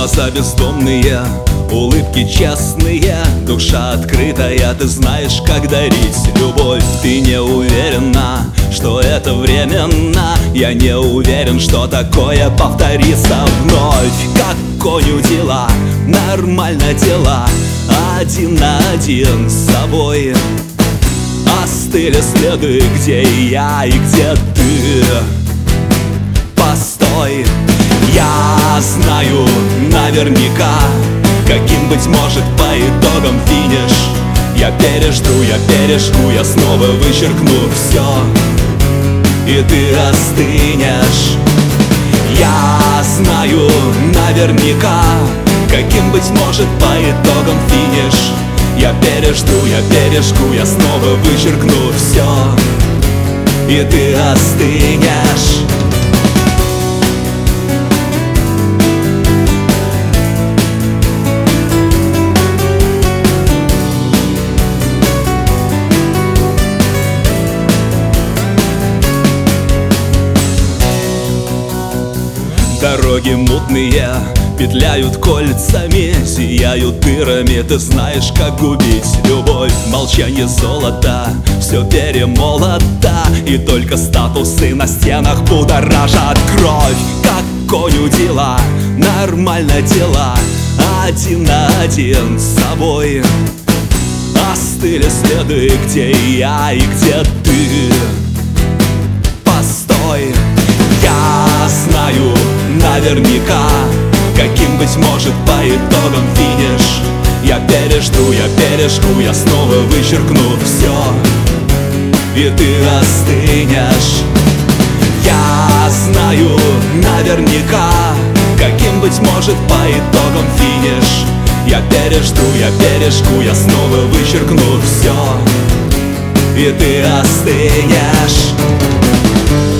Глаза бездомные, улыбки честные, душа открытая, ты знаешь, как дарить любовь. Ты не уверена, что это временно, я не уверен, что такое повторится вновь. Как коню дела, нормально дела, один на один с собой. Остыли следы, где я и где ты. Постой, я знаю наверняка, каким быть может по итогам финиш. Я пережду, я снова вычеркну все, и ты остынешь. Я знаю наверняка, каким быть может по итогам финиш. Я пережду, я снова вычеркну все, и ты остынешь. Дороги мутные петляют кольцами, зияют дырами, ты знаешь, как губить любовь. Молчание золота, все перемолото, и только статусы на стенах будоражат кровь. Как коню дела, нормально дела, один на один с собой. Остыли следы, где я и где ты. Постой, я знаю наверняка, каким быть может по итогам финиш. Я пережду, я снова вычеркну все, и ты остынешь. Я знаю наверняка, каким быть может по итогам финиш. Я пережду, я снова вычеркну все, и ты остынешь.